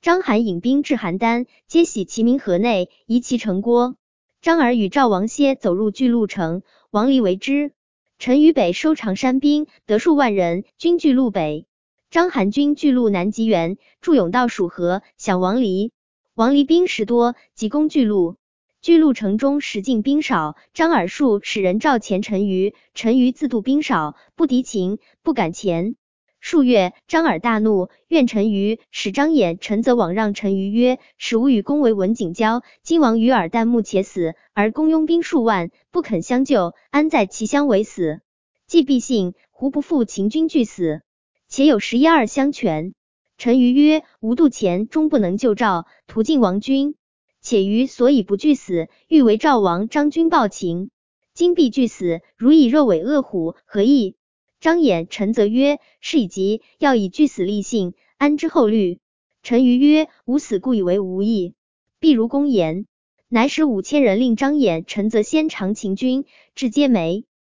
章邯引兵至邯郸，皆徙其民河内，夷其城郭。张耳与赵王歇走入巨鹿城，王离为之。陈于北收长山兵，得数万人，军据鹿北。章邯军据鹿南极原，驻甬道属河，降王离。王离兵食多，急攻巨鹿。巨鹿城中食尽兵少，张耳数使人召前陈于，陈于自度兵少，不敌秦，不敢前。数月，张耳大怒，怨陈于，使张衍、陈泽往让陈于曰：使吾与公为文景交，今王与尔旦暮且死，而公拥兵数万，不肯相救，安在其乡为死？既必信，胡不复秦军俱死？且有11、2相权。陈于曰：吾渡前终不能救赵，屠尽王军。且于所以不惧死，欲为赵王张军报秦。今必惧死，如以肉尾饿虎，何意？张衍、陈泽曰：事已急，要以惧死立信，安之后虑。陈于曰：吾死故以为无益，必如公言。乃使5000人令张衍、陈泽先尝秦军，至皆没。